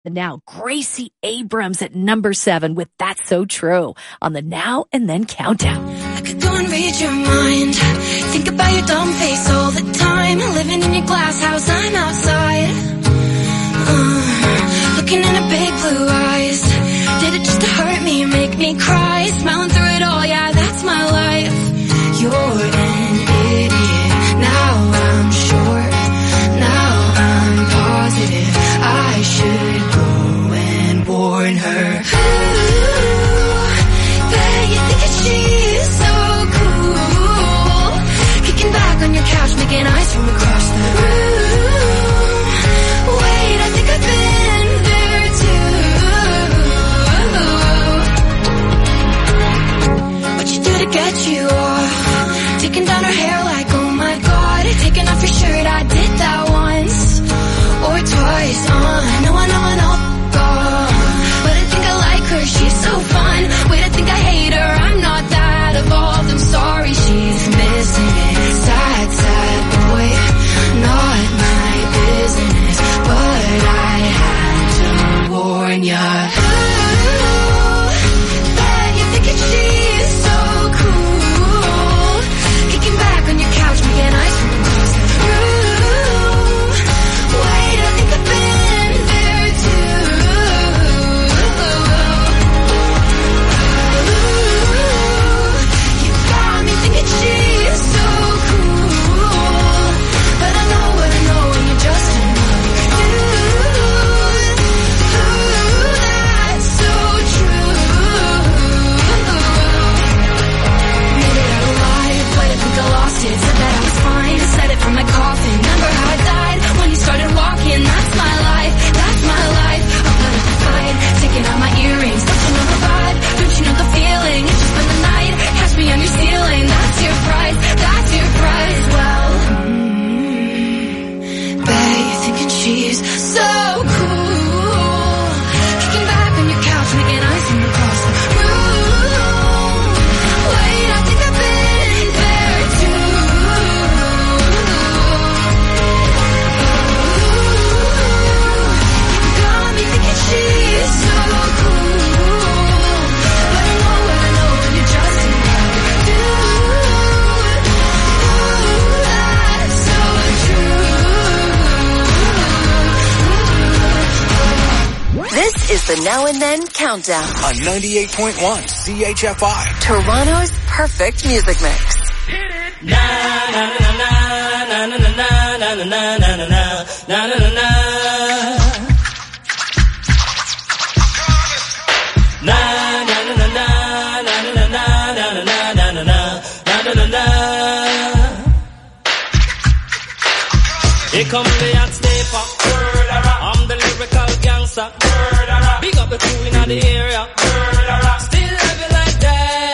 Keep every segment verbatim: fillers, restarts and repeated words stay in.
And now Gracie Abrams at number seven with That's So True on the Now and Then Countdown. I could go and read your mind, think about your dumb face all the time, living in your glass house, I'm outside, uh, looking into big blue eyes, did it just to hurt me, make me cry, smiling through it all, yeah, that's my life. You're an idiot, now I'm sure, now I'm positive, I should go and warn her. Ooh, bet you think that she's so cool, kicking back on your couch, making eyes from across the room. Wait, I think I've been there too. What you do to get you off, taking down her hair like, oh my god, taking off your shirt, I did that once or twice, uh, no, I know, I know, uh, but I think I like her, she's so fun, wait, I think I hate her, I'm not that evolved, I'm sorry, she's missing it, sad, sad boy, not my business, but I had to warn ya. Ooh, bet you think that she's so cool, kicking back on your couch, making eyes from across the room. Wait, I think I've been there too. Ooh, you got me thinking she's so cool, but I know what I know when you're just another dude. Ooh, that's so true. Made it out alive, but I think I lost it. Said that I was fine, said it from my coffin. Remember how I died when you started walking? That's my life, that's my life. I'll put up a fight, taking out my earrings. Don't you know the vibe? Don't you know the feeling? It's just been the night, catch me on your ceiling. That's your price, that's your price. Well, mm, bet you're thinking she's so cool, kicking back on your couch, making eyes from across the room. Wait, I think I've been there too. You got me thinking she's so cool, but I know what I know when you're just another dude. Ooh, that's so true. This is the Now and Then Countdown On ninety-eight point one C H F I. Toronto's perfect music mix. Na na na na na na na na na na na na na na na. Na na na na na na na na na na na na na na na. Here come the hot stepper, I'm the lyrical gangster. Big up the crew in the area, still heavy like that.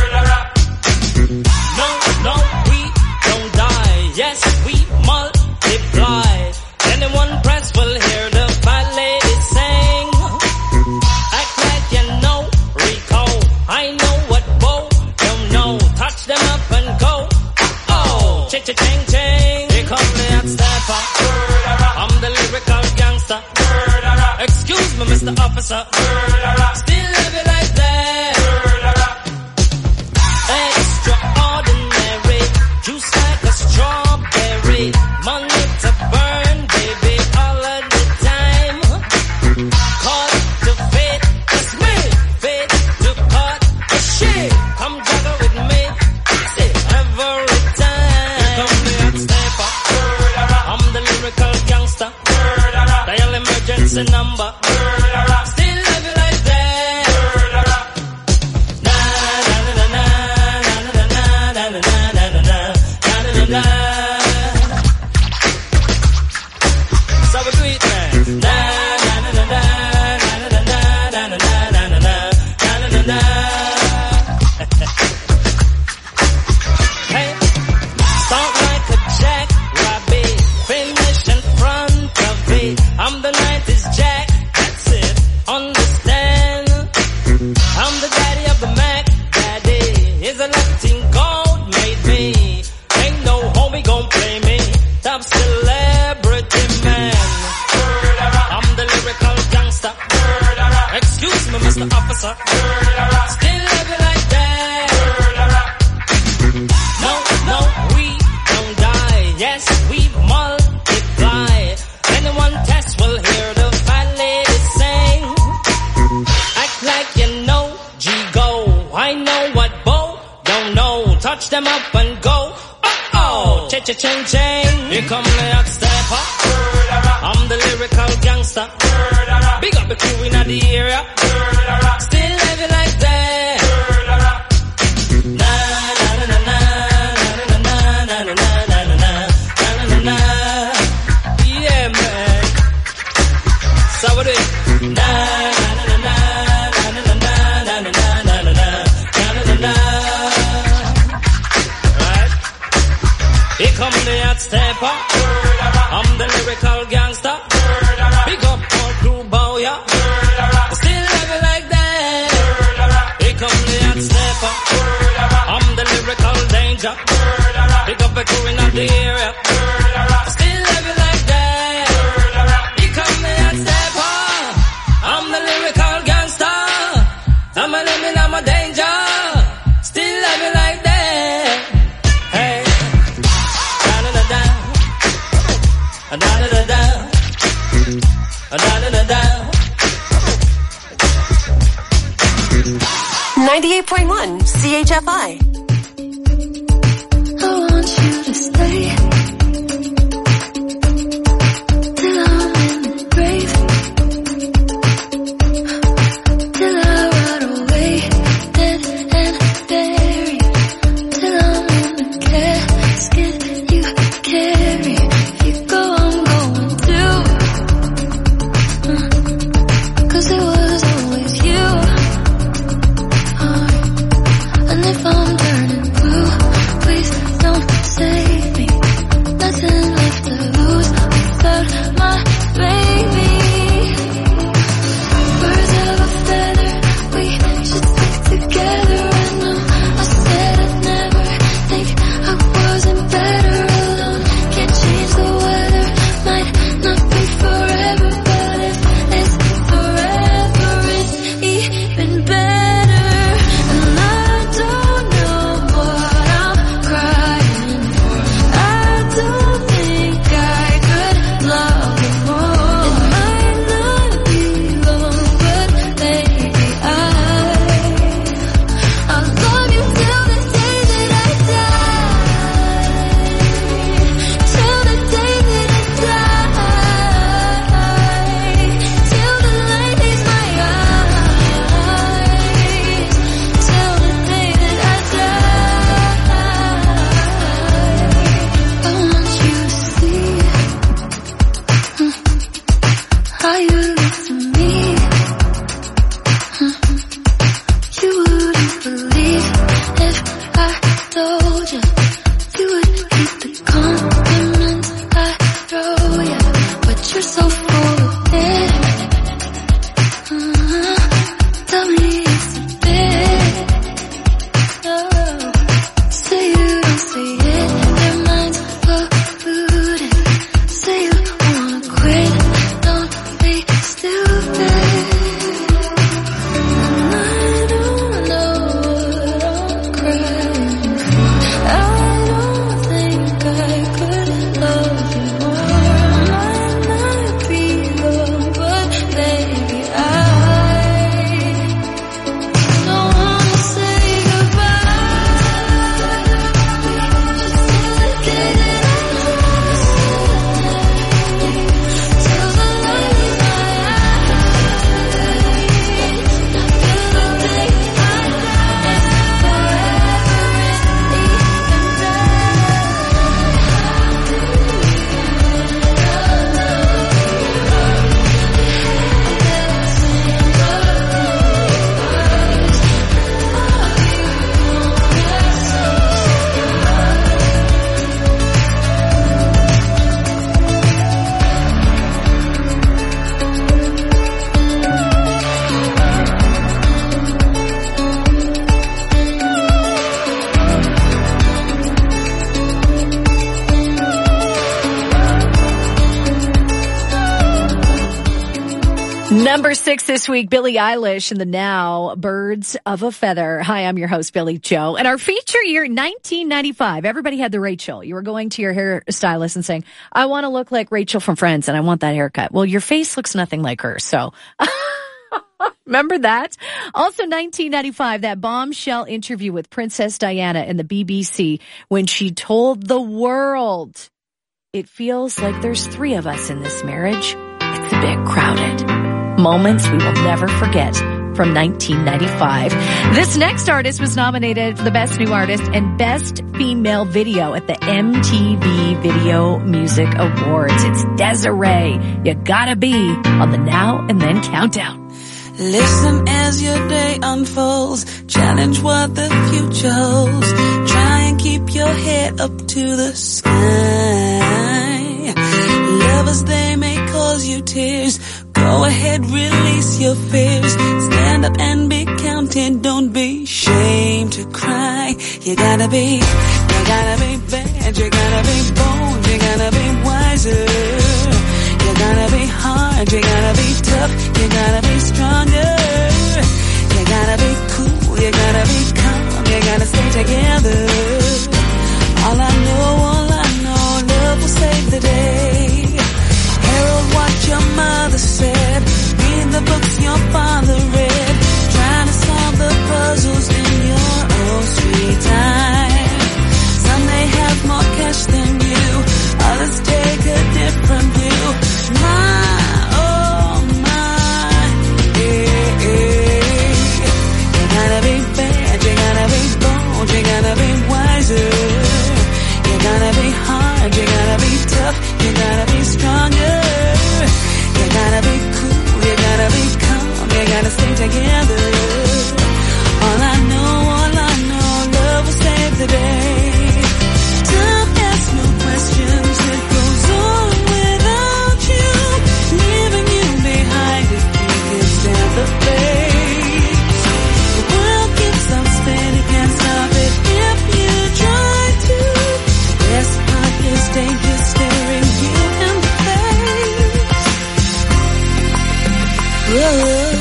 No, no, we don't die. Yes, we multiply. Anyone press will hear the fat lady sing. Act like you know Rico. I know what Bo don't know. Touch them up and go. Oh, ching ching ching ching. Here come the hot stepper. I'm the lyrical gangster. Excuse me, Mister Officer. Still heavy like that. Extraordinary, juice like a strawberry, money to burn, baby, all of the time. Caught to fit, it's me, fit to cut the shit. Come juggle with me, say every time. Here come the hot stepper, I'm the lyrical gangster. Dial emergency number, still heavy like that. Na na na na na na na na na na na na. So we do it, man. Na na na na na na na na na na na na na. Hey, start like a jackrabbit, finish in front of it. I'm the nineties Jack, that's gangster. Still love you like that. No, no, we don't die. Yes, we multiply. Anyone test will hear the fat lady sing. Act like you know, G go. I know what Bo don't know. Touch them up and go. Oh, cha cha ching ching. Here come the hot stepper. I'm the lyrical gangster. Big up the crew in the area. Still love you like that. Na na na na na na na na na na na na na na. Yeah, man. So what it? Na na na na na na na na na na na na na. Right? Here come the hot stepper. I'm the lyrical gangster. Big up all crew bow ya. Still love you like that. Here come the hot stepper. I'm the lyrical danger. Big up the crew in the area. Still love you like that. Here come the hot stepper. I'm the lyrical gangster. I'm a living, I'm a danger. Still love you like that. Hey. Da-da-da-da. Da-da-da-da. Da-da-da-da. ninety-eight point one C H F I. I want you to stay till I'm in the grave, till I rot away, dead and buried, till I'm in the casket you carry. If you go, I'm going too, uh, 'cause it was always you. Uh, and if I'm turning blue, please don't save me. Number six this week, Billie Eilish in the Now, Birds of a Feather. Hi, I'm your host, Billy Joe. And our feature year, nineteen ninety-five. Everybody had the Rachel. You were going to your hairstylist and saying, I want to look like Rachel from Friends and I want that haircut. Well, your face looks nothing like her, so... Remember that? Also, nineteen ninety-five, that bombshell interview with Princess Diana in the B B C when she told the world, it feels like there's three of us in this marriage. It's a bit crowded. Moments we will never forget from nineteen ninety-five. This next artist was nominated for the Best New Artist and Best Female Video at the M T V Video Music Awards. It's Desiree. You gotta be on the Now and Then Countdown. Listen as your day unfolds, challenge what the future holds, try and keep your head up to the sky. Lovers, they may cause you tears, go ahead, release your fears, stand up and be counted, don't be ashamed to cry. You gotta be, you gotta be bad, you gotta be bold, you gotta be wiser. You gotta be hard, you gotta be tough, you gotta be stronger. You gotta be cool, you gotta be calm, you gotta stay together. All I know, all I know, love will save the day. Herald what your mother said, read the books your father read, trying to solve the puzzles in your own sweet time. Some may have more cash than you, others take a different view. My, oh my, yeah, yeah. You gotta be bad, you gotta be bold, you gotta be wiser. You gotta be hard, you gotta be tough, you gotta be stronger. You gotta be cool, you gotta be calm, you gotta stay together. All I know, all I know, love will save the day. Time asks no questions, it goes on without you, leaving you behind if you can stand the pace. The world keeps on spinning, can't stop it if you try to. The best part is danger staring you in the face. Whoa.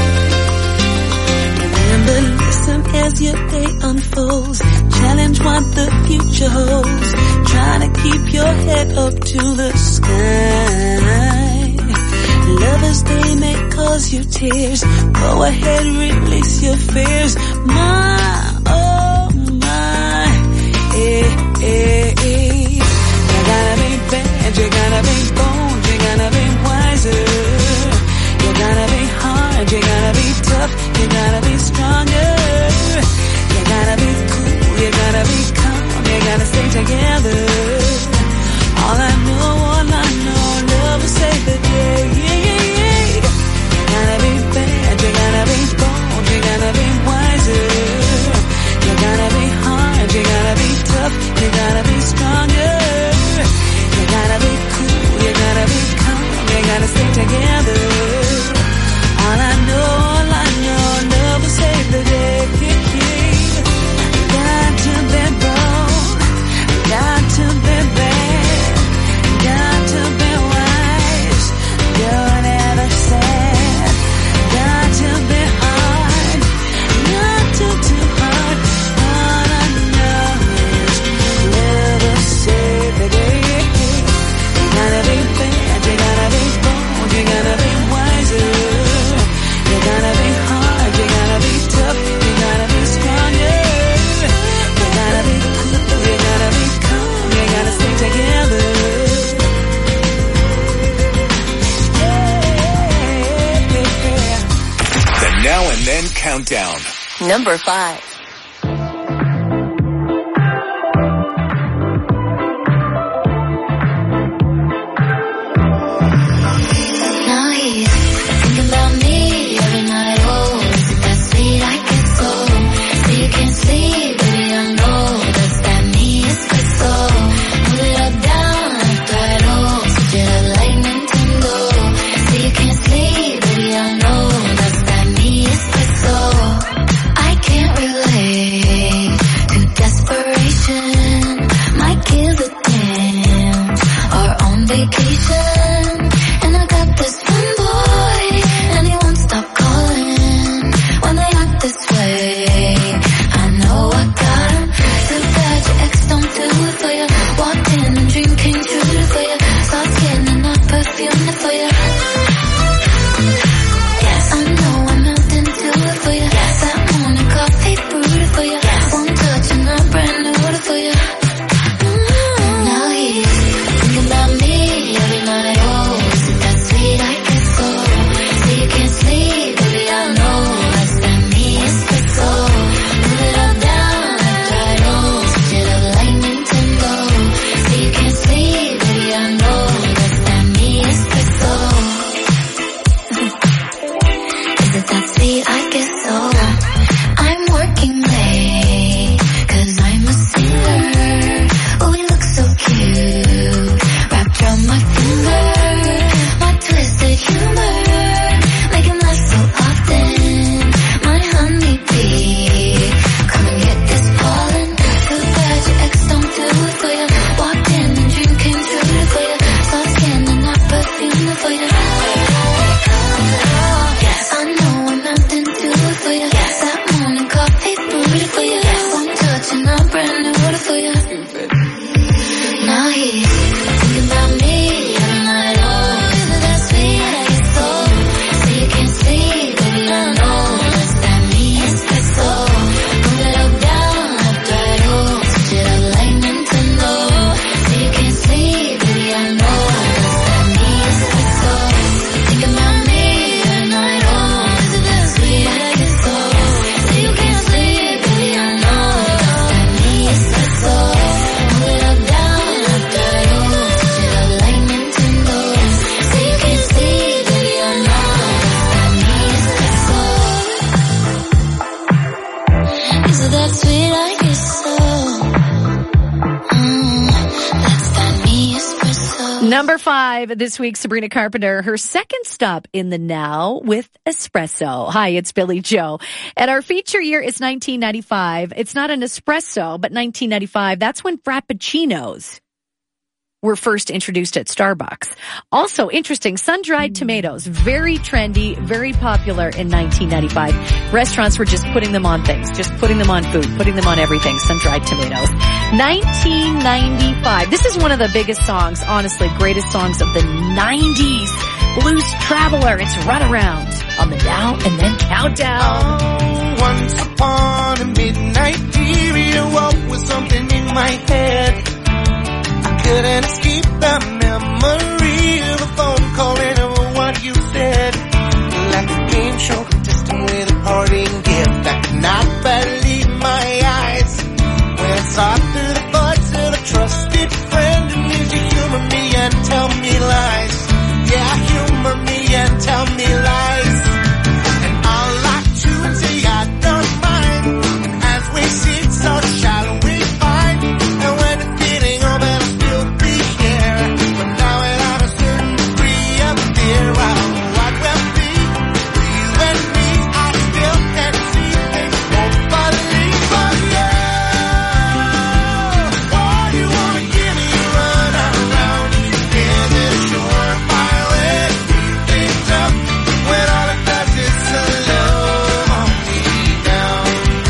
Remember, listen as your day unfolds, challenge what the future holds, try to keep your head up to the sky. Lovers, they may cause you tears, go ahead, release your fears. My, oh my, eh, eh, eh. You gotta be bad, you gotta be bold, you gotta be wiser. You gotta be hard, you gotta be tough, you gotta be stronger. You gotta be cool, you gotta be calm, you gotta stay together. All I know, all I know, love will save the day. Yeah, yeah, yeah. You gotta be bad, you gotta be bold, you gotta be wiser. You gotta be hard, you gotta be tough, you gotta be stronger. You gotta be cool, you gotta be calm, you gotta stay together. All I know, all I know, love will save the day. Got to be bold, got to be bad, got to be wise, don't ever sad. Got to be hard, not too, too hard. All I know is love will save the day. You gotta be bad, you gotta be bold, you gotta be wiser. You gotta be hard, you gotta be tough, you gotta be stronger. You gotta be cool, you gotta be calm, you gotta stay together. Yeah. The Now and Then Countdown. Number five. Now he's thinking about me every night. Oh, is it that sweet I get so? So you can't sleep, baby, I know. Does that mean it's good so? Move it up, down, like that, oh. Switch it up like Nintendo. So you can't sleep, baby, I know. Does that mean it's good so? I can't relate. Is it that sweet? I guess so. I'm working late, cause I'm a sailor. Oh, we look so cute, wrapped around my finger. My twisted humor, making love so often. My honeybee, come and get this pollen. Too bad your ex don't do it for you. Walked in and dream came true for you. Soft skin and not perfume for you. Yes, I know I'm nothing to it for you. Yes, that morning coffee brewed for you. One touch and I'm brand new for you. Now he's thinking about me every night. Oh, is it that sweet? I get so. Say you can't sleep, baby, I know. That's that me espresso. Move it up, down, left, right, oh. Switch it up like Nintendo. Say you can't sleep, baby, I know. That's that me espresso. Thinking about me every night. Oh, is it that sweet? I get so. Say you can't sleep, baby, I know. That's that me espresso. Move it up, down, left, right, oh. Switch it up like Nintendo. Say you can't sleep, baby, I know. That's that me espresso. Is it that sweet? I guess so. Mm, that's that me espresso. Number five this week, Sabrina Carpenter, her second stop in the now with espresso. Hi, it's Billy Joe. And our feature year is nineteen ninety-five. It's not an espresso, but nineteen ninety-five. That's when Frappuccinos were first introduced at Starbucks. Also interesting, sun-dried tomatoes, very trendy, very popular in nineteen ninety-five. Restaurants were just putting them on things, just putting them on food, putting them on everything, sun-dried tomatoes. nineteen ninety-five. This is one of the biggest songs, honestly, greatest songs of the nineties. Blues Traveler, it's Run Around on the Now and Then Countdown. Oh, once upon a midnight period, woke with something in my head. I couldn't escape the memory of a phone call and of what you said. Like a game show contestant with a parting gift. I could not believe my eyes when I saw through the voice of a trusted friend who needs to humor me and tell me lies. Yeah, humor me and tell me lies. And I'll like to say I don't mind. And as we sit, so shall we find. And when it's getting over, I'll still be here. But now without a certain degree of fear, well, what will be for you and me? I still can't see things won't believe. But yeah, why you wanna give me a run around? Is it sure fire way to keep things up when all it does is slow me down?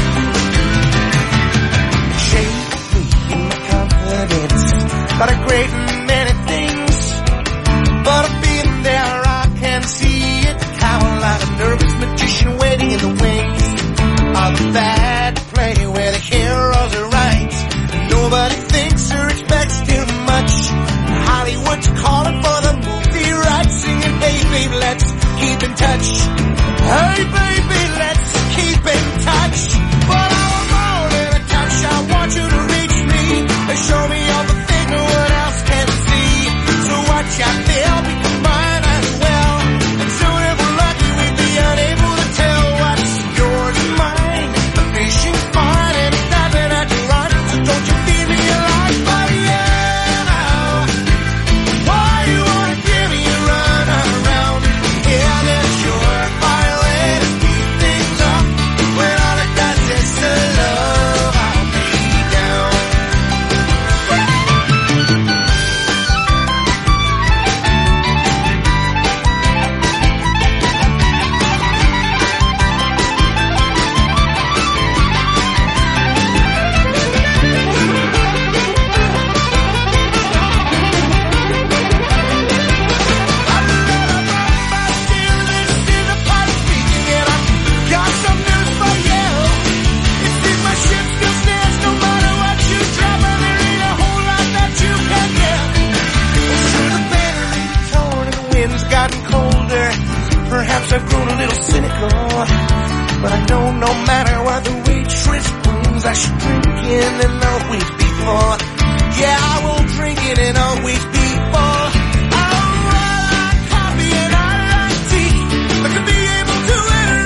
Shake me in my confidence about a great many things, but I've been there, I can see it. How like a nervous magician waiting in the wings of the bad play where the heroes are right and nobody thinks or expects too much. Hollywood's calling for the movie rights, singing, hey baby, let's keep in touch. Hey baby, let's keep in touch. But I'm more than a touch, I want you to reach me and show me all the things no one else can see. So watch out, they'll be mine as well. And soon if we're lucky, we'd be unable to tell what's yours and mine. The fishing fine and it doesn't have to run, so don't you feel me alive, but yeah, now. Why you wanna give me a run around? Yeah, that's sure fire way to keep things up when all it does is slow me down. Perhaps I've grown a little cynical, but I know no matter what the waitress brings, I should drink in and always be full. Yeah, I will drink it and always be full. I like coffee and I like tea, but to be able to enter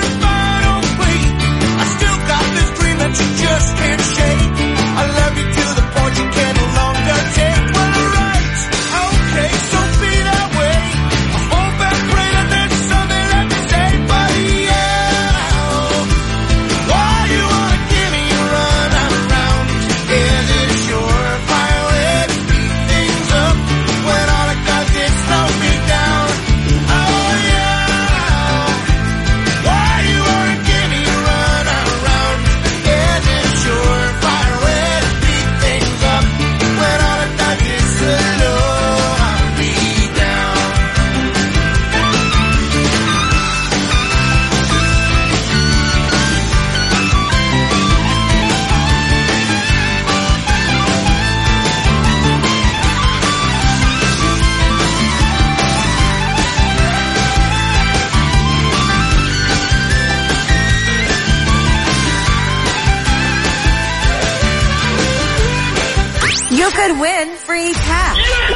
and win free cash.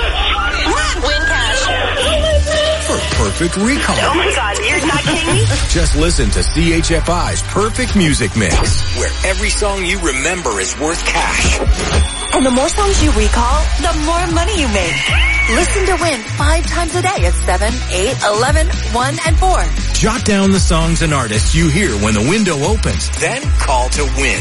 Win cash. For perfect recall. Oh my God, you're not kidding me? Just listen to C H F I's Perfect Music Mix, where every song you remember is worth cash. And the more songs you recall, the more money you make. Listen to win five times a day at seven, eight, eleven, one, and four. Jot down the songs and artists you hear when the window opens, then call to win.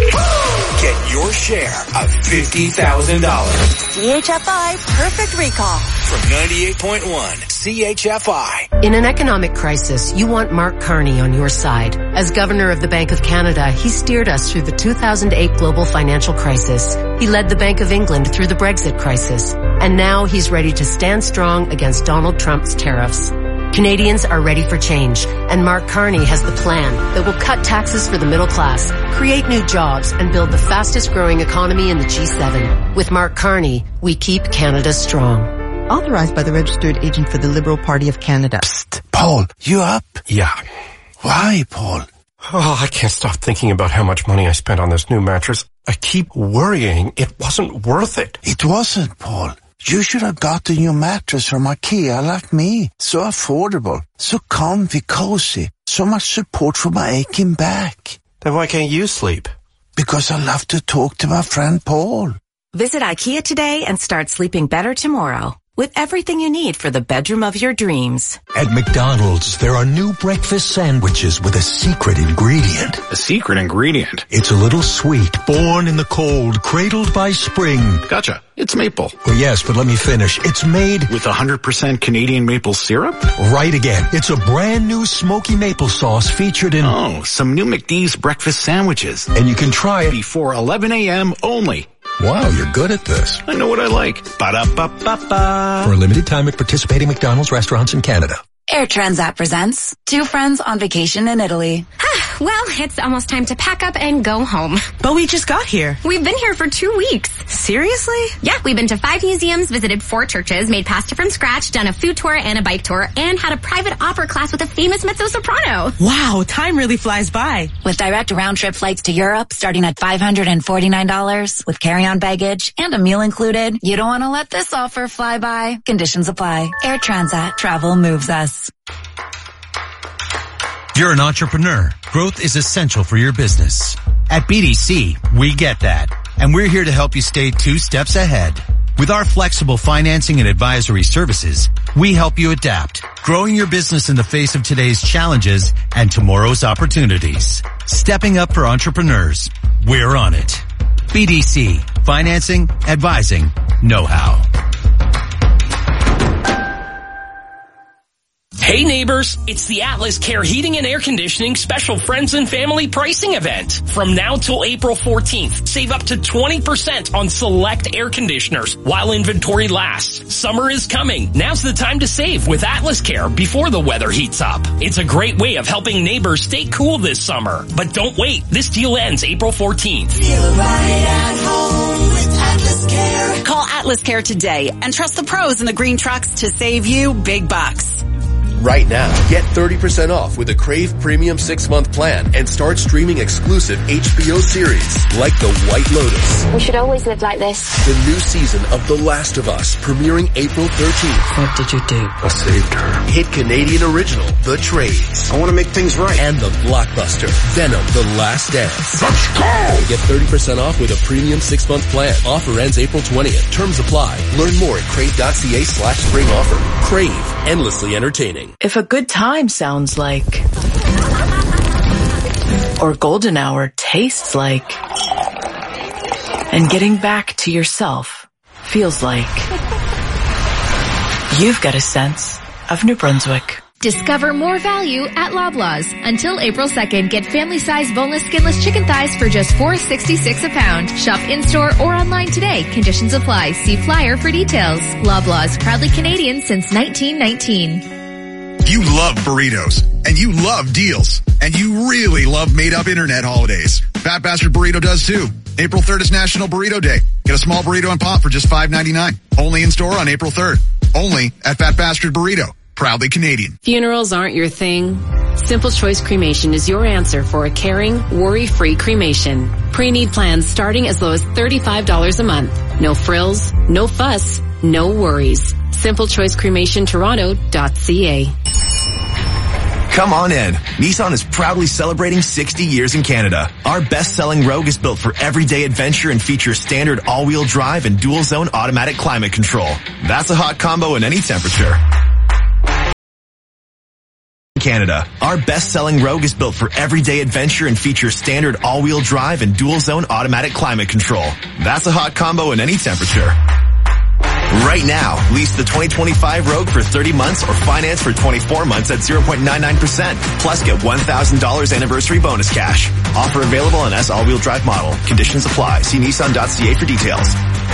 Get your share of fifty thousand dollars. C H F I Perfect Recall. From ninety-eight point one C H F I. In an economic crisis, you want Mark Carney on your side. As Governor of the Bank of Canada, he steered us through the two thousand eight global financial crisis. He led the Bank of England through the Brexit crisis. And now he's ready to stand strong against Donald Trump's tariffs. Canadians are ready for change, and Mark Carney has the plan that will cut taxes for the middle class, create new jobs, and build the fastest growing economy in the G seven. With Mark Carney, we keep Canada strong. Authorized by the Registered Agent for the Liberal Party of Canada. Psst, Paul, you up? Yeah. Why, Paul? Oh, I can't stop thinking about how much money I spent on this new mattress. I keep worrying it wasn't worth it. It wasn't, Paul. You should have gotten your mattress from IKEA like me. So affordable, so comfy, cozy, so much support for my aching back. Then why can't you sleep? Because I love to talk to my friend Paul. Visit IKEA today and start sleeping better tomorrow. With everything you need for the bedroom of your dreams. At McDonald's, there are new breakfast sandwiches with a secret ingredient. A secret ingredient? It's a little sweet, born in the cold, cradled by spring. Gotcha. It's maple. Well, yes, but let me finish. It's made with one hundred percent Canadian maple syrup? Right again. It's a brand new smoky maple sauce featured in... Oh, some new McD's breakfast sandwiches. And you can try it before eleven a.m. only. Wow, you're good at this. I know what I like. Ba-da-ba-ba-ba. For a limited time at participating McDonald's restaurants in Canada. Air Transat presents Two Friends on Vacation in Italy. Well, it's almost time to pack up and go home. But we just got here. We've been here for two weeks. Seriously? Yeah, we've been to five museums, visited four churches, made pasta from scratch, done a food tour and a bike tour, and had a private opera class with a famous mezzo-soprano. Wow, time really flies by. With direct round-trip flights to Europe starting at five hundred forty-nine dollars with carry-on baggage and a meal included, you don't want to let this offer fly by. Conditions apply. Air Transat. Travel moves us. You're an entrepreneur. Growth is essential for your business. At B D C, we get that. And we're here to help you stay two steps ahead. With our flexible financing and advisory services, we help you adapt, growing your business in the face of today's challenges and tomorrow's opportunities. Stepping up for entrepreneurs. We're on it. B D C. Financing, advising, know-how. Hey neighbors, it's the Atlas Care Heating and Air Conditioning Special Friends and Family Pricing Event. From now till April fourteenth, save up to twenty percent on select air conditioners while inventory lasts. Summer is coming. Now's the time to save with Atlas Care before the weather heats up. It's a great way of helping neighbors stay cool this summer. But don't wait, this deal ends April fourteenth. Feel right at home with Atlas Care. Call Atlas Care today and trust the pros in the green trucks to save you big bucks. Right now, get thirty percent off with a Crave Premium six-month plan and start streaming exclusive H B O series like The White Lotus. We should always live like this. The new season of The Last of Us, premiering April thirteenth. What did you do? I saved her. Hit Canadian original, The Trades. I want to make things right. And the blockbuster, Venom, The Last Dance. Let's go! Get thirty percent off with a premium six-month plan. Offer ends April twentieth. Terms apply. Learn more at crave.ca slash spring offer. Crave, endlessly entertaining. If a good time sounds like, or golden hour tastes like, and getting back to yourself feels like, you've got a sense of New Brunswick. Discover more value at Loblaws. Until April second, get family-sized boneless, skinless chicken thighs for just four dollars and sixty-six cents a pound. Shop in-store or online today. Conditions apply. See flyer for details. Loblaws, proudly Canadian since nineteen nineteen. You love burritos, and you love deals, and you really love made-up internet holidays. Fat Bastard Burrito does too. April third is National Burrito Day. Get a small burrito and pop for just five ninety-nine. Only in store on April third. Only at Fat Bastard Burrito. Proudly Canadian. Funerals aren't your thing? Simple Choice Cremation is your answer for a caring, worry-free cremation. Pre-need plans starting as low as thirty-five dollars a month. No frills, no fuss, no worries. Simple Choice Cremation Toronto dot c a. Come on in. Nissan is proudly celebrating sixty years in Canada. Our best-selling Rogue is built for everyday adventure and features standard all-wheel drive and dual-zone automatic climate control. That's a hot combo in any temperature. Canada. Our best-selling Rogue is built for everyday adventure and features standard all-wheel drive and dual-zone automatic climate control. That's a hot combo in any temperature. Right now, lease the twenty twenty-five Rogue for thirty months or finance for twenty-four months at zero point nine nine percent. Plus get one thousand dollars anniversary bonus cash. Offer available on S all-wheel drive model. Conditions apply. See Nissan dot c a for details.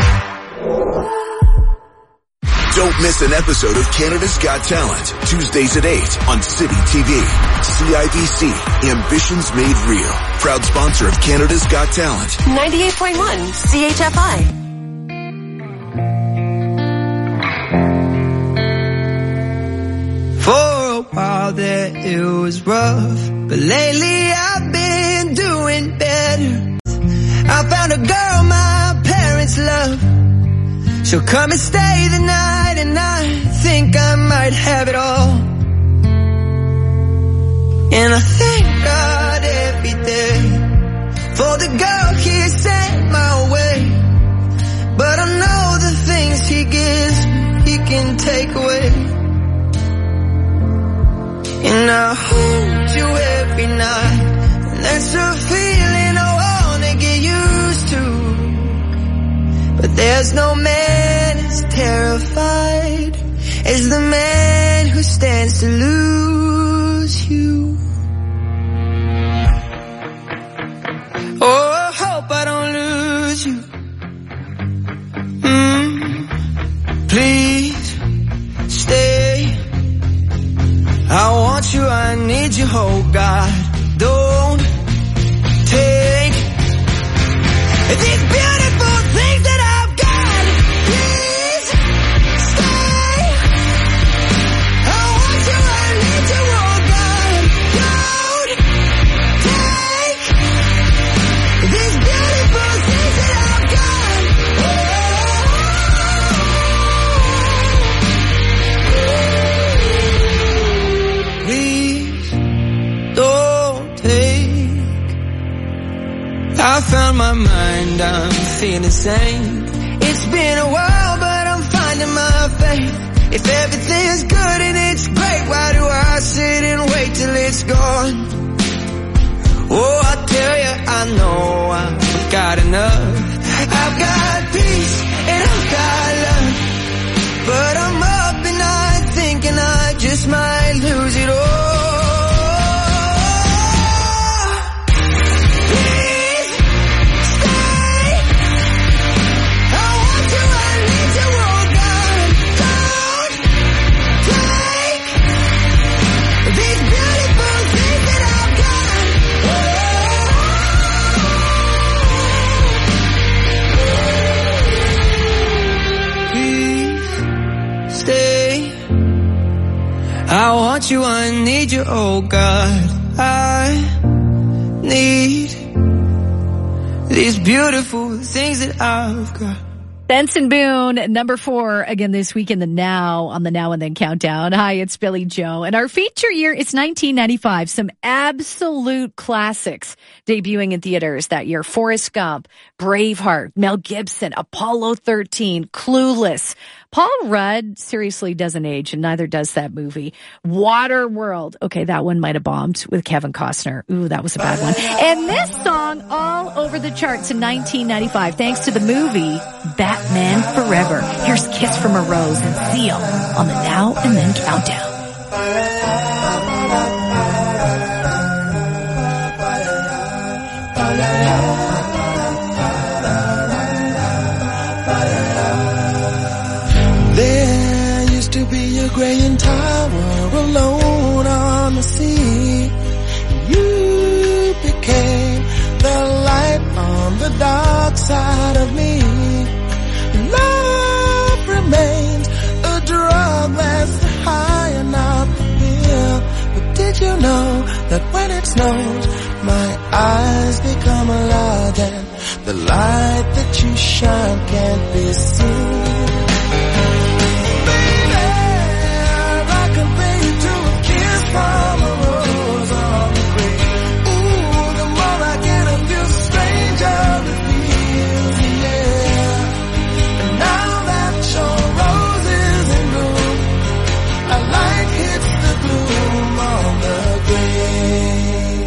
Don't miss an episode of Canada's Got Talent, Tuesdays at eight on City T V. C I B C, Ambitions Made Real. Proud sponsor of Canada's Got Talent. ninety-eight point one C H F I. For a while there it was rough, but lately I've been doing better. I found a girl my parents love. She'll come and stay the night, and I think I might have it all. And I thank God every day for the girl He sent my way. But I know the things He gives He can take away. And I hold you every night, and that's a feeling I wanna get used to. But there's no man as terrified as the man who stands to lose you. Oh, I hope I don't lose you. Mm, please stay. I want you, I need you, oh God. Don't take these beautiful things that I've got. Please stay. I want you, I need you, oh God. Don't take these beautiful things that I've got. Please don't take. I found my mind, I'm feeling sane. It's been a while, but I'm finding my faith. If everything's good and it's great, why do I sit and wait till it's gone? Oh, I tell you, I know I've got enough. I've got peace and I've got love, but I'm up and I'm thinking I just might lose it all. I want you, I need you, oh God. I need these beautiful things that I've got. Benson Boone, number four, again this week in the Now, on the Now and Then Countdown. Hi, it's Billy Joe. And our feature year is nineteen ninety-five. Some absolute classics debuting in theaters that year. Forrest Gump, Braveheart, Mel Gibson, Apollo thirteen, Clueless. Paul Rudd seriously doesn't age, and neither does that movie. Waterworld. Okay, that one might have bombed with Kevin Costner. Ooh, that was a bad one. And this song all over the charts in nineteen ninety-five, thanks to the movie Batman Forever. Here's Kiss from a Rose and Seal on the Now and Then Countdown. There used to be a graying tower alone on the sea. You became the light on the dark side of me. Love remains a drug that's high enough here. But did you know that when it snows, my eyes become alive and The light that you shine can't be seen. Baby, I compare you to a kiss from a rose on the grave. Ooh, the more I get of you, the stranger it feels, yeah. And now that your rose is in bloom, a light hits the gloom on the grave.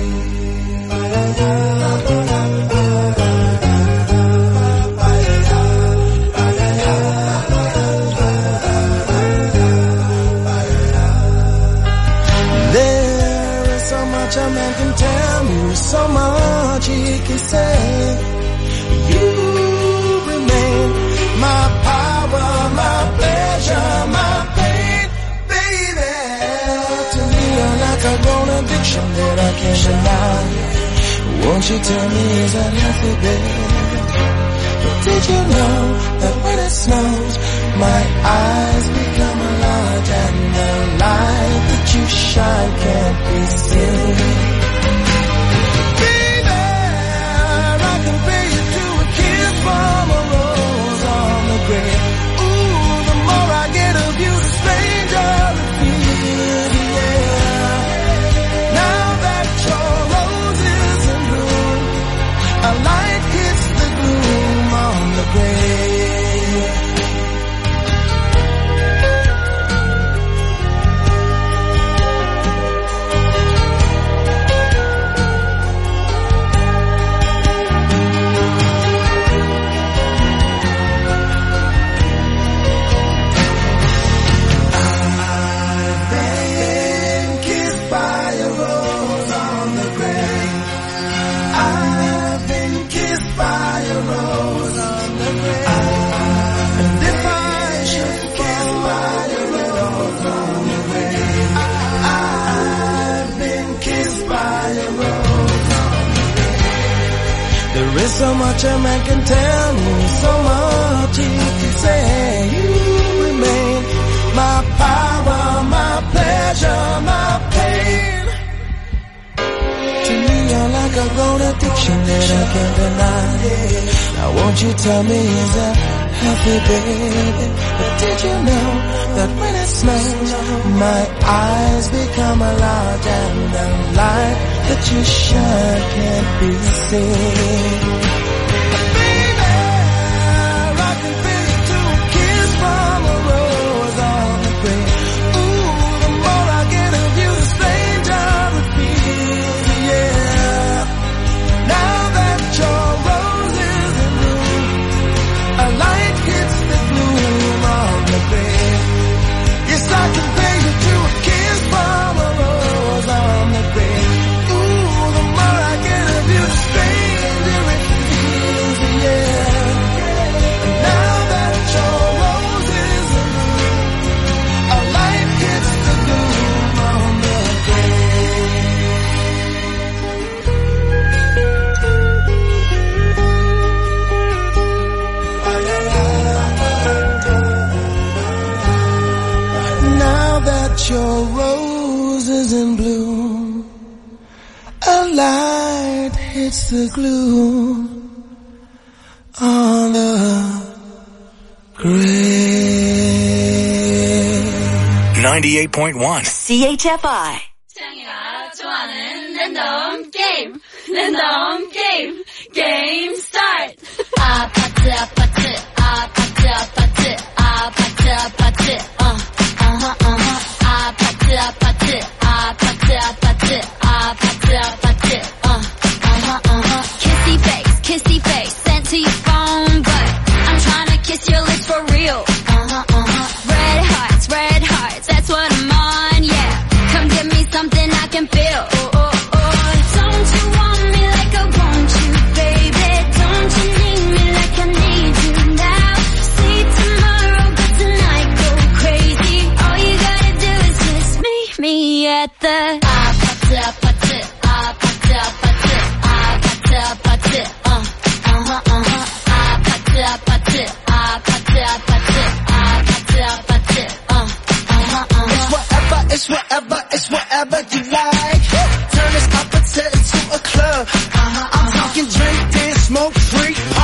A man can tell me so much he can say. You remain my power, my pleasure, my pain, baby. To me you're like a grown addiction that I can't deny. Won't you tell me is that healthy, baby? But did you know that when it snows my eyes become a large and the light that you shine can't be seen? Baby, I compare you to a kiss from a rose on the grave. Ooh, the more I get of you, the stranger it feels, yeah. Now that your rose is in bloom, a light hits the gloom on the grave. There's so much a man can tell me, so much he can say. You remain my power, my pleasure, my pain. To me you're like a grown addiction that I can't deny. Now won't you tell me is that healthy, baby? But did you know that when it snows my eyes become a large and the light that you shine can't be seen? Your rose is in bloom, a light hits the gloom on the grave. ninety-eight point one C H F I. 짱이가 좋아하는 랜덤 게임, 랜덤 게임, 게임 스타트. 아파트 아파트 아파트 아파트 아파트 아파트 어 어허 어허 아파트 아파트 아파트 아파트 아파트 아파트 어 어허 어허 kissy face kissy face sent to your phone but I'm trying to kiss your lips for real uh-huh uh-huh red hearts red hearts that's what I'm on yeah come give me something I can feel oh oh oh don't you want me like I want you baby don't you need me like I need you now see tomorrow but tonight go crazy all you gotta do is just meet me at the 아파트 아파트 아파트 아파트 아파트 아파트 어 어허 어허 아파트 아파트 아파트 아파트 아파트 아파트 어 어허 어허 It's whatever, it's whatever, it's whatever you like. Turn this opposite into a club. Uh-huh, I'm talking drink, dance, smoke, freak,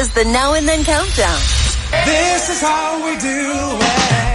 is the Now and Then Countdown. This is how we do it.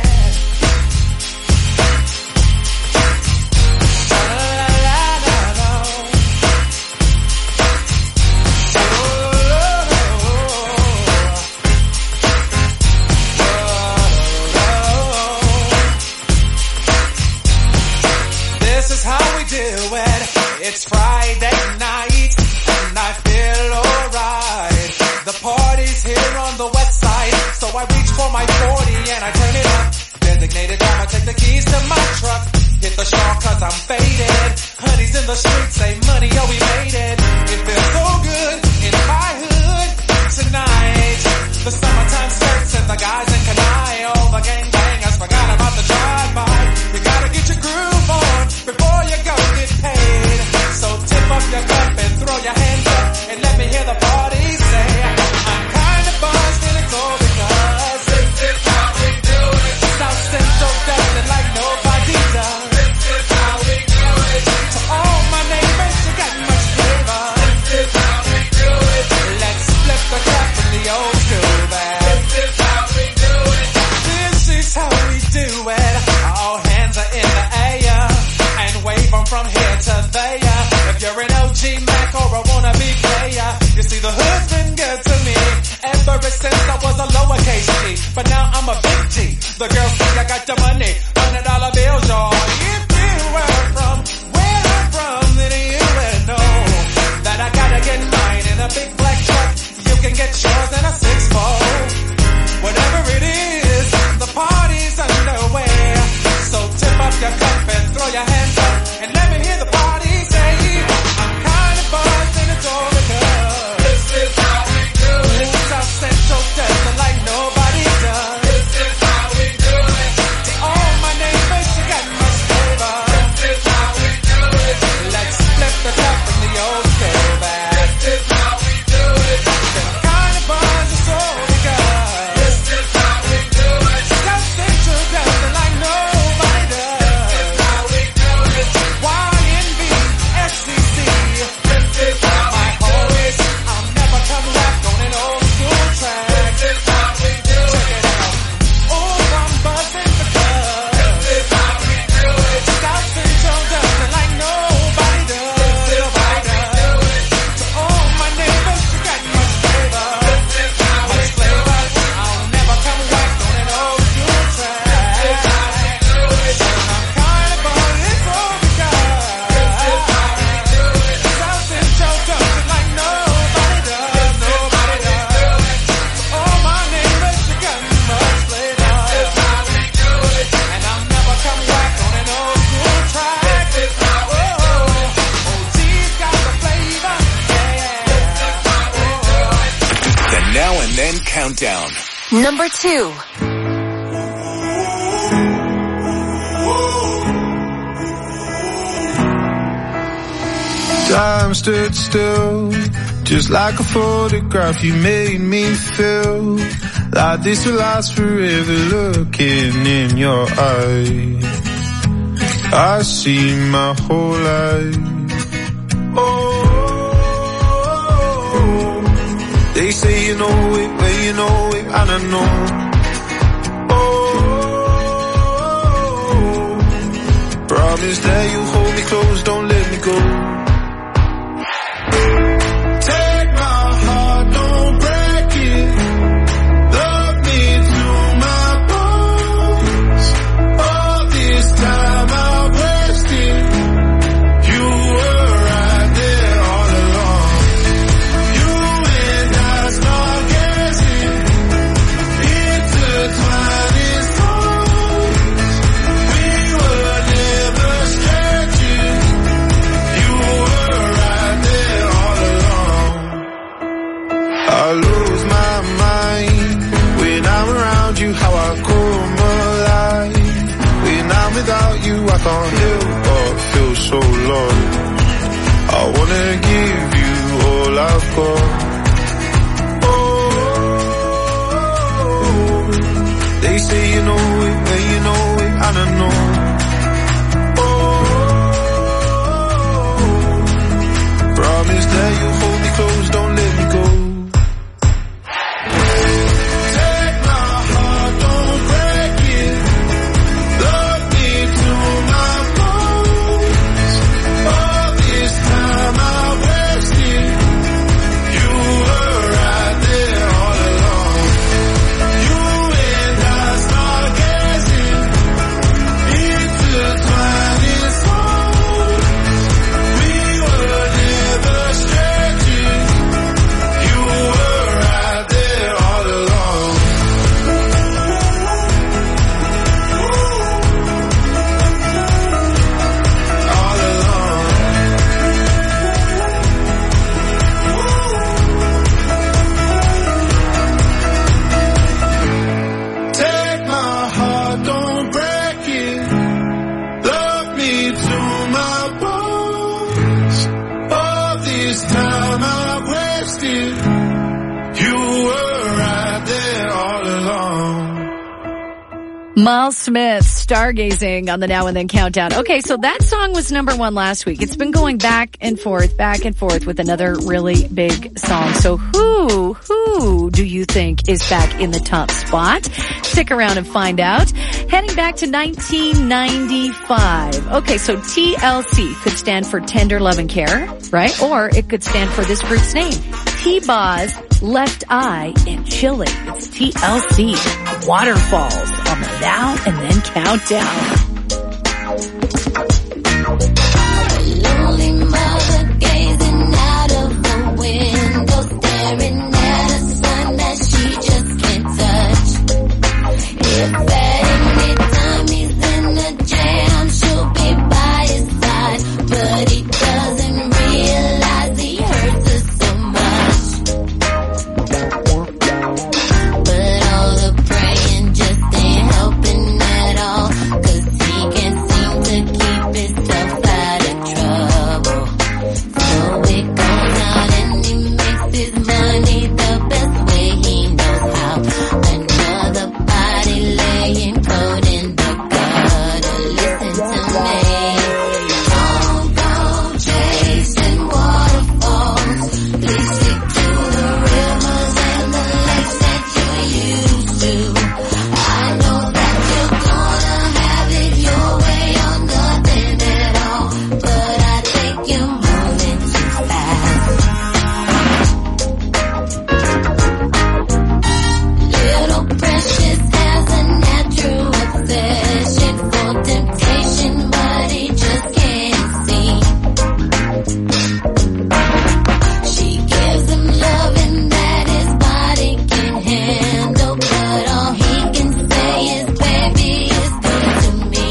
This is how we do it. It's Friday night and I feel alright. The party's here on the west side, so I reach for my forty and I turn it up. Designated time, I take the keys to my truck. Hit the shawl cause I'm faded. Honey's in the streets, say money, oh we made it. It feels so good in my hood tonight. The summertime skirts and the guys in Kanai. All the gangbangers forgot about the drive-by. You gotta get your groove on before you go get paid. So tip up your cup and throw your hands up and let me hear the party say, I'm kinda buzzed and it's all because this is how we do it. South Central does it like nobody does. This is how we do it. To all my neighbors, you got much flavor. This is how we do it. Let's flip the cup from the old school bag. This is how we do it. This is how we do it. All hands are in the air and wave them from here to there. If you're an O G Mac or a wannabe player, you see the hood's been good to me ever since I was a lowercase G. But now I'm a big G. The girls think I got the money, hundred dollar bills, y'all. If you were from where I'm from, then you would know that I gotta get mine in a big black truck. You can get yours in a six fold. Whatever it is, the party's underway. So tip up your cup and throw your hands up and let me hear the party say, I'm kinda buzzed and it's all because this is how we do it. South Central does it like nobody does. This is how we do it. To all my neighbors, you got much flavor. This is how we do it. Let's flip the cup from the old school bag. This is how we do it. I'm kinda buzzed, it's all because this is how we do it. South Central does it like nobody does. This is how we do it. Y N B, F C C. This is how my always, I'll never come back on an old school track. This is how we do it. Check it out. Oh, I'm buzzing because this is how we do it. South Central does it like nobody does. This is how we do it. To all my neighbors, you got much flavor. This is how we do it. I'll never come back on an old school track. This is how we do it. I'm kinda buzzed, it's all because this is how we do it. South Central does it like nobody does. Nobody does. To all my neighbors, you got much flavor. This is how we do it. And I'll never come back on an old school track. This is how we do it. O G's got the flavor. Yeah. This is how we do it. The Now and Then Countdown. Number two. Time stood still, just like a photograph. You made me feel like this will last forever. Looking in your eyes, I see my whole life. Oh, they say you know it, well you know it, and I know. Oh, promise that you hold me close, don't let me go. Take my heart, don't break it. Love me to my bones. All this time I've wasted. You were right there all along. You and I start guessing. Intertwined in thoughts. We were never stretching. You were right there all along. I lose my mind when I'm around you, how I come alive. When I'm without you, I can't help but feel so lost. I wanna give you all I've got. Oh, they say you know it, well you know it, and I know. Oh, promise that you'll hold me close, don't let me go. trust you. You were right there all along. Miles Smith, Stargazing on the Now and Then Countdown. Okay, so that song was number one last week. It's been going back and forth, back and forth with another really big song. So who, who do you think is back in the top spot? Stick around and find out. Heading back to nineteen ninety-five. Okay, so T L C could stand for Tender Love and Care, right? Or it could stand for this group's name, T-Boz, Left Eye, and Chili. It's T L C, Waterfalls on the Now and Then Countdown. Lonely mother gazing out of the window, staring at a sun that she just can't touch. If at any time he's in a jam, she'll be by his side, but he doesn't realize he hurts her so much. But all the praying just ain't helping at all, 'cause he can't seem to keep himself out of trouble. So he goes out and he makes his money the best way he knows how. Another body laying cold in the gutter. Listen to me. Don't go chasing waterfalls. Please stick to the rivers and the lakes that you used to. I know that you're gonna have it your way or nothing at all, but I think you're moving too fast. Little Precious has a natural obsession for temptation, but he just can't see. She gives him loving that his body can handle, but all he can say is, baby, it's good to me.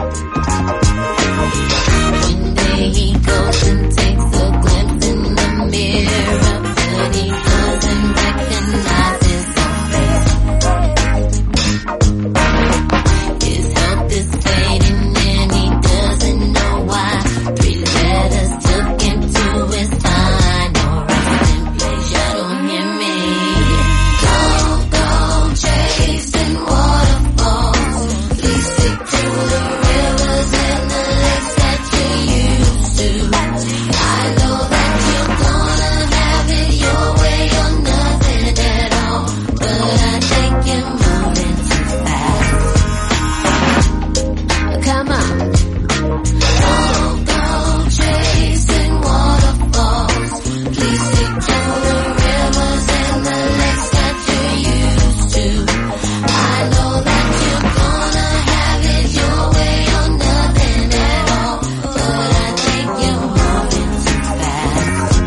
One day he goes and takes a glimpse in the mirror, but he doesn't recognize his own face. His health is fading and he doesn't know why. Three letters took him to his final resting place. You don't hear me. Don't go chasing waterfalls. Please stick to the rivers and the lakes that you used to. I know that you're gonna have it your way or nothing at all, but I think you're moving too fast. Come on. Don't go chasing waterfalls. Please stick to the rivers and the lakes that you used to. I know that you're gonna have it your way or nothing at all, but I think you're moving too fast.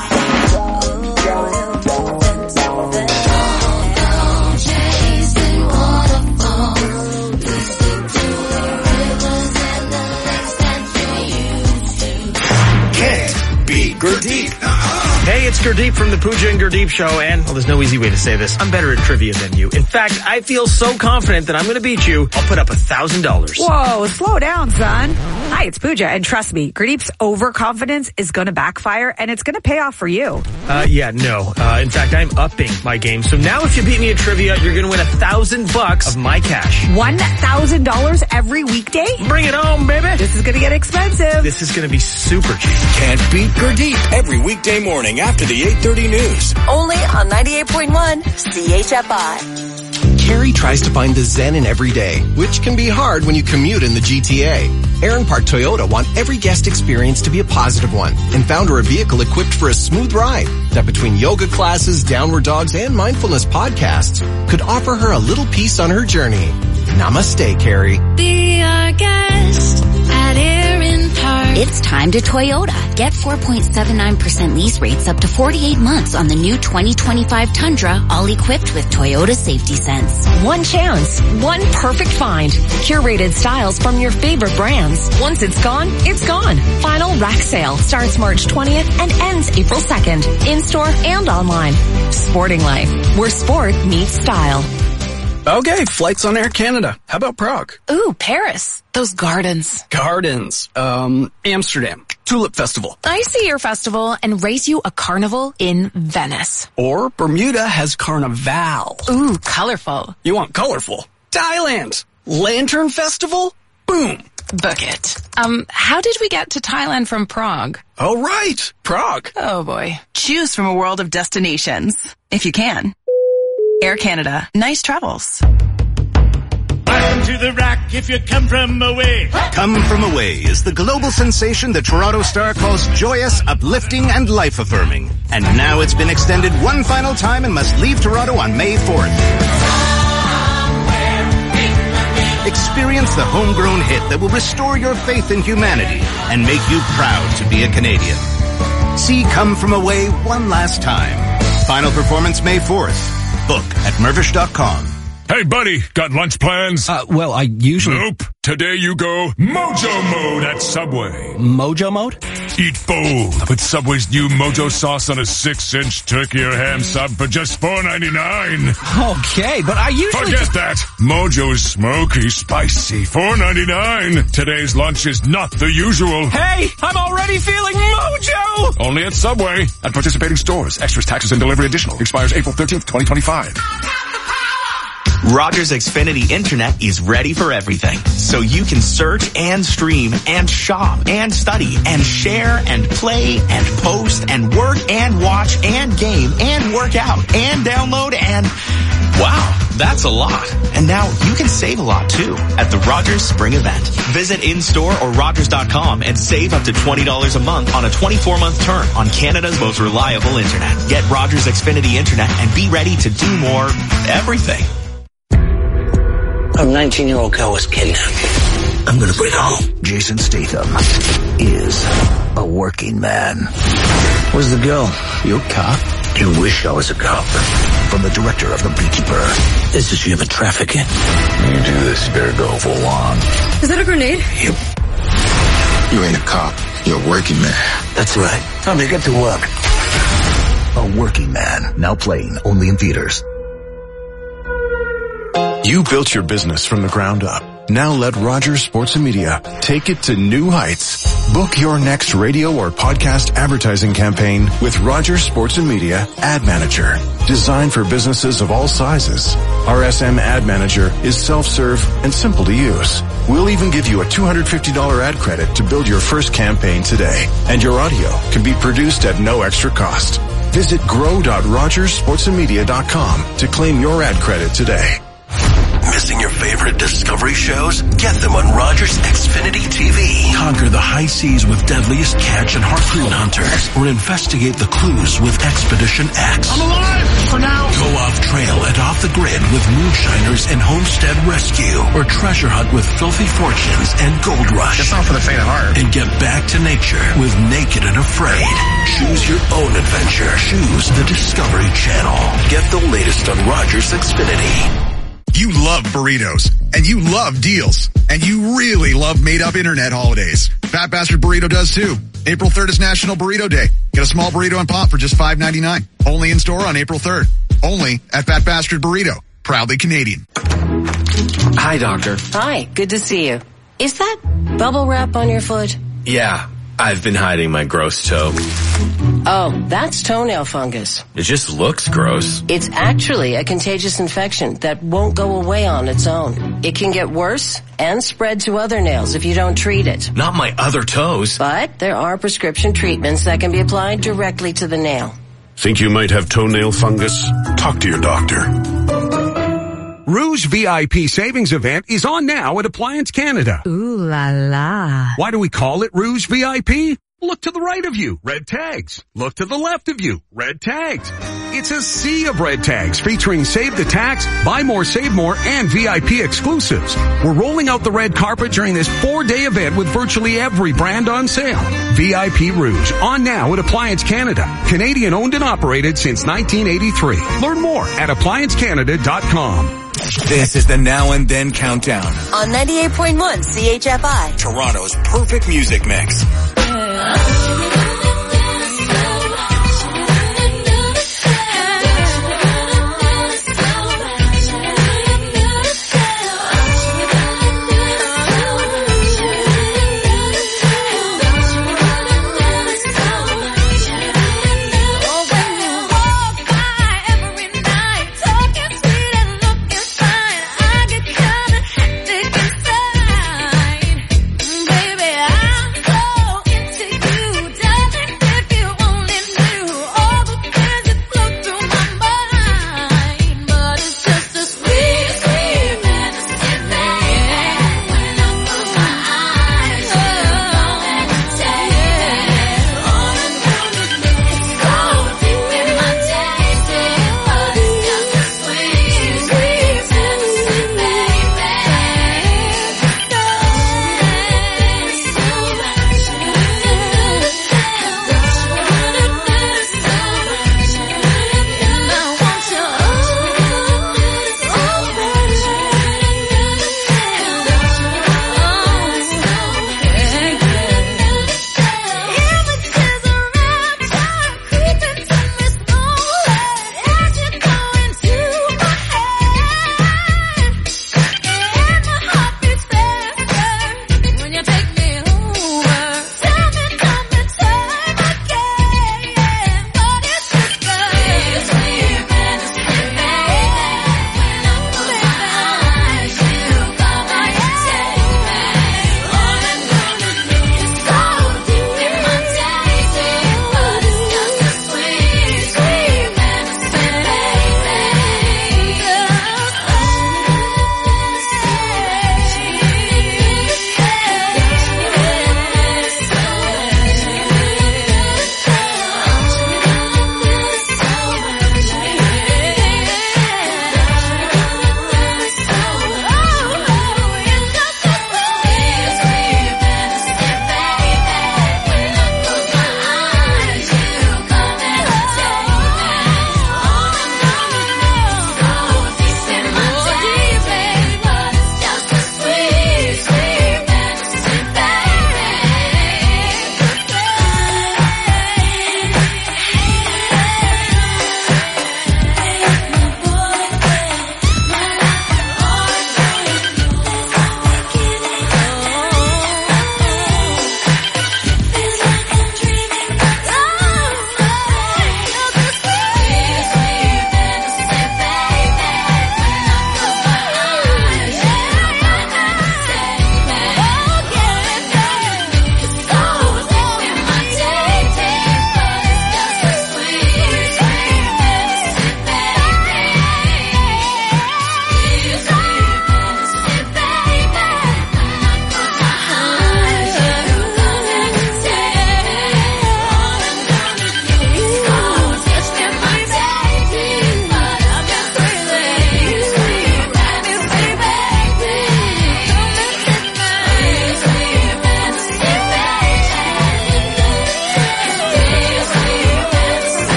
Don't go chasing waterfalls. Please stick to the rivers and the lakes that you used to. Can't beat Gurdeep. Hey, it's Gurdeep from the Pooja and Gurdeep Show, and, well, there's no easy way to say this. I'm better at trivia than you. In fact, I feel so confident that I'm gonna beat you, I'll put up a thousand dollars. Whoa, slow down, son. Hi, it's Pooja, and trust me, Gurdeep's overconfidence is gonna backfire, and it's gonna pay off for you. Uh, yeah, no. Uh, in fact, I'm upping my game. So now if you beat me at trivia, you're gonna win a thousand bucks of my cash. One thousand dollars every weekday? Bring it home, baby. This is gonna get expensive. This is gonna be super cheap. Can't beat Gurdeep every weekday morning after the eight thirty news. Only on ninety-eight point one C H F I. Carrie tries to find the zen in every day, which can be hard when you commute in the G T A. Aaron Park Toyota want every guest experience to be a positive one and found her a vehicle equipped for a smooth ride that between yoga classes, downward dogs, and mindfulness podcasts could offer her a little peace on her journey. Namaste, Carrie. Be our guest at Aaron Park. It's time to Toyota. Get four point seven nine percent lease rates up to forty-eight months on the new twenty twenty-five Tundra, all equipped with Toyota Safety Sense. One chance, one perfect find. Curated styles from your favorite brands. Once it's gone, it's gone. Final rack sale starts March twentieth and ends April second. In-store and online. Sporting Life, where sport meets style. Okay, flights on Air Canada. How about Prague? Ooh, Paris. Those gardens. Gardens. Um, Amsterdam. Tulip Festival. I see your festival and race you a carnival in Venice. Or Bermuda has Carnival. Ooh, colorful. You want colorful? Thailand. Lantern Festival? Boom. Book it. Um, how did we get to Thailand from Prague? Oh, right. Prague. Oh, boy. Choose from a world of destinations, if you can. Air Canada. Nice travels. Welcome to the Rock if you come from away. Come From Away is the global sensation the Toronto Star calls joyous, uplifting, and life-affirming. And now it's been extended one final time and must leave Toronto on May fourth. Experience the homegrown hit that will restore your faith in humanity and make you proud to be a Canadian. See Come From Away one last time. Final performance May fourth. Book at Mervish dot com. Hey, buddy, got lunch plans? Uh, well, I usually... Nope. Today you go Mojo Mode at Subway. Mojo Mode? Eat bold with Subway's new Mojo sauce on a six-inch turkey or ham sub for just four ninety-nine. Okay, but I usually... Forget that. Mojo's smoky, spicy, four ninety-nine. Today's lunch is not the usual. Hey, I'm already feeling Mojo! Only at Subway. At participating stores. Extras, taxes, and delivery additional. Expires April thirteenth, twenty twenty-five. Rogers Xfinity Internet is ready for everything. So you can search and stream and shop and study and share and play and post and work and watch and game and work out and download and... Wow, that's a lot. And now you can save a lot too at the Rogers Spring Event. Visit in-store or Rogers dot com and save up to twenty dollars a month on a twenty-four month term on Canada's most reliable internet. Get Rogers Xfinity Internet and be ready to do more everything. A nineteen-year-old girl was kidnapped. I'm gonna bring her home. Jason Statham is a working man. Where's the girl? You a cop? You wish I was a cop. From the director of The Beekeeper. This is human trafficking. You do this, you better go full on. Is that a grenade? Yep. You ain't a cop. You're a working man. That's right. Time to get to work. A Working Man. Now playing only in theaters. You built your business from the ground up. Now let Rogers Sports and Media take it to new heights. Book your next radio or podcast advertising campaign with Rogers Sports and Media Ad Manager. Designed for businesses of all sizes. R S M Ad Manager is self-serve and simple to use. We'll even give you a two hundred fifty dollars ad credit to build your first campaign today. And your audio can be produced at no extra cost. Visit grow dot rogers sports and media dot com to claim your ad credit today. Missing your favorite Discovery shows? Get them on Rogers Xfinity T V. Conquer the high seas with Deadliest Catch and Harpoon Hunters, or investigate the clues with Expedition X. I'm alive for now. Go off trail and off the grid with Moonshiners and Homestead Rescue, or treasure hunt with Filthy Fortunes and Gold Rush. It's not for the faint of heart. And get back to nature with Naked and Afraid. Choose your own adventure. Choose the Discovery Channel. Get the latest on Rogers Xfinity. You love burritos, and you love deals, and you really love made-up internet holidays. Fat Bastard Burrito does too. April third is National Burrito Day. Get a small burrito and pop for just five ninety-nine. Only in store on April third. Only at Fat Bastard Burrito. Proudly Canadian. Hi, doctor. Hi, good to see you. Is that bubble wrap on your foot? Yeah, I've been hiding my gross toe. Oh, that's toenail fungus. It just looks gross. It's actually a contagious infection that won't go away on its own. It can get worse and spread to other nails if you don't treat it. Not my other toes. But there are prescription treatments that can be applied directly to the nail. Think you might have toenail fungus? Talk to your doctor. Rouge V I P Savings Event is on now at Appliance Canada. Ooh la la. Why do we call it Rouge V I P? Look to the right of you, red tags. Look to the left of you, red tags. It's a sea of red tags featuring Save the Tax, Buy More, Save More, and V I P exclusives. We're rolling out the red carpet during this four-day event with virtually every brand on sale. V I P Rouge, on now at Appliance Canada. Canadian owned and operated since nineteen eighty-three. Learn more at appliance canada dot com. This is the Now and Then Countdown on ninety-eight point one C H F I. Toronto's perfect music mix.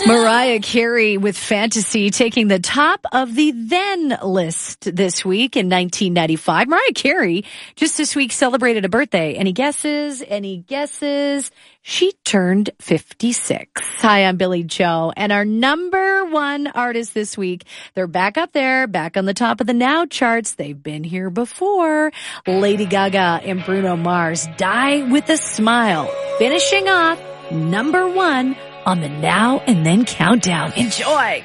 Mariah Carey with Fantasy taking the top of the then list this week in nineteen ninety-five. Mariah Carey just this week celebrated a birthday. Any guesses? Any guesses? She turned fifty-six. Hi, I'm Billy Joe, and our number one artist this week, they're back up there, back on the top of the Now charts. They've been here before. Lady Gaga and Bruno Mars, Die with a Smile, finishing off number one on the Now and Then Countdown. Enjoy. I,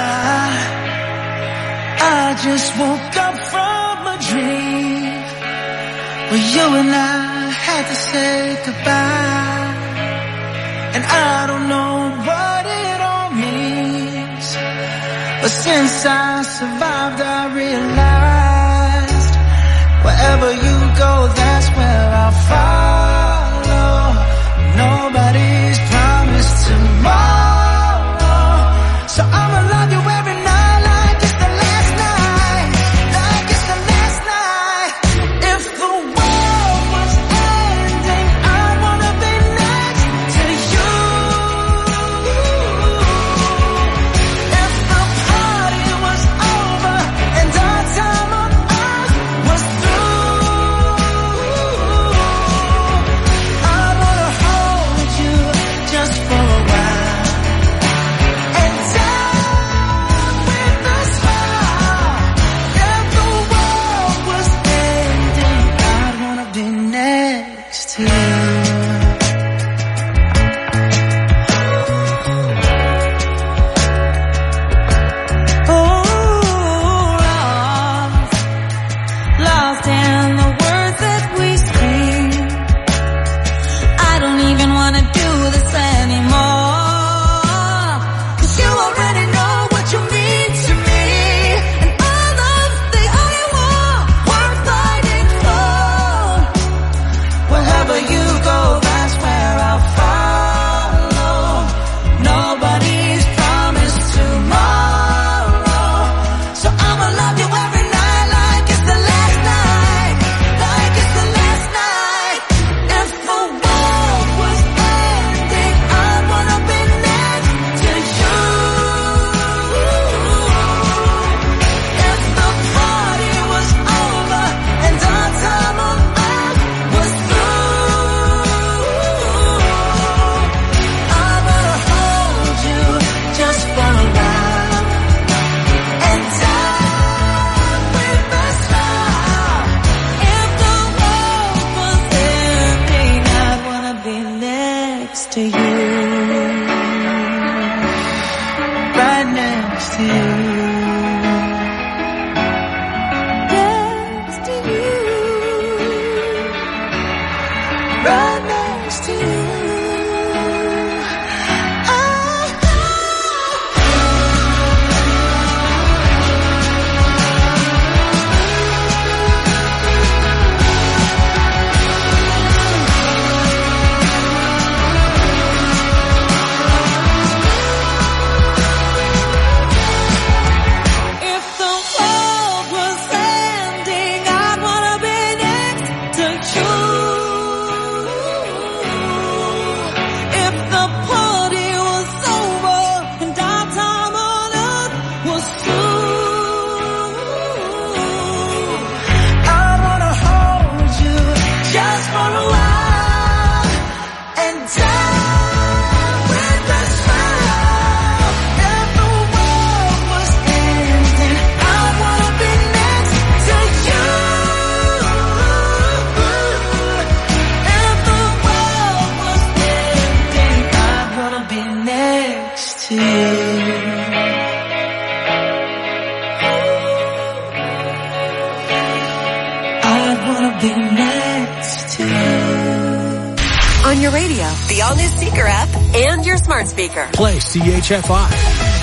I just woke up from a dream where you and I had to say goodbye. And I don't know what it all means, but since I survived I realized wherever you go, that's where I'll follow. Nobody's promised tomorrow, so I'ma love you every night like it's the last night, like it's the last night. If the world was ending, I wanna be next to you. If the party was over and our time on earth was through, I wanna hold you just for a while and die with a smile. If the world was ending, I'd wanna be next to you. Lost in the words that we scream. I don't even wanna do this anymore, 'cause you already know what you mean to me, and all of the I want worth fighting for. Wherever you go, that's where I'll follow. Nobody's promised tomorrow, so I'ma love you every night like it's the last night, like it's the last night. If the world was ending, I wanna be next to you. If the party was over and our time on earth was through, I wanna hold you just for a while and die with a smile. If the world was ending, I'd wanna be next to you, right next to you, next to you, right next to you. If the world was ending, I'd wanna be next to you. If the party was over and our time on earth was through, I wanna hold you just for a while and die with a smile. If the world was ending, I wanna be next to you. If the world was ending, I wanna be next to you. I wanna be next to you. On your radio, the all-new Seeker app, and your smart speaker. Play C H F I.